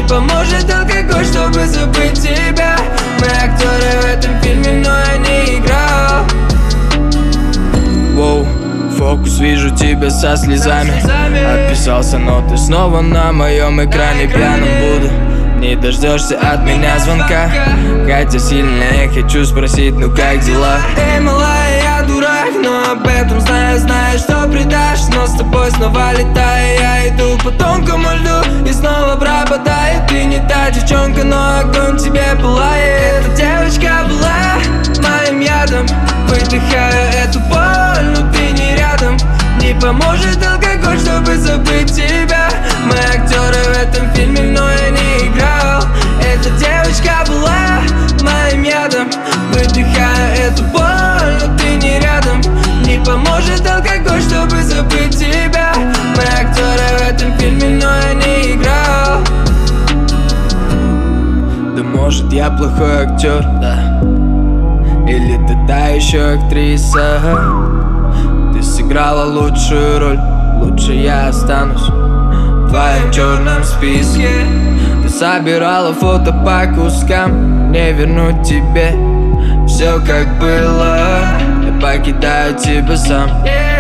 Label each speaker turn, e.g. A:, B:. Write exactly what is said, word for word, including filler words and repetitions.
A: Не поможет алкоголь, чтобы забыть тебя. Мы актеры в этом фильме, но я не играл.
B: Воу, фокус, вижу тебя со слезами. Отписался, но ты снова на моем экране. Пьяным буду, не дождешься от меня звонка. Хотя сильно я хочу спросить, ну как дела?
A: Эй, малая, я дурак, но об этом знаю, знаю, что предашь. Но с тобой снова летаю, я иду по тонкому льду и снова пропадаю. Ты не та девчонка, но огонь тебе пылает. Эта девочка была моим ядом. Выдыхаю эту боль, но ты не рядом. Не поможет алкоголь, чтобы забыть тебя. Мы актеры в этом фильме, но я не играл. Эта девочка была моим ядом. Выдыхаю эту боль, но ты не рядом. Не поможет алкоголь, чтобы забыть тебя. Мы актеры в этом фильме, но я не играл.
B: Да может я плохой актер, да. Или ты та еще актриса. Ты сыграла лучшую роль, лучше я останусь в твоем черном списке. Ты собирала фото по кускам, не вернуть тебе все как было. Я покидаю тебя сам.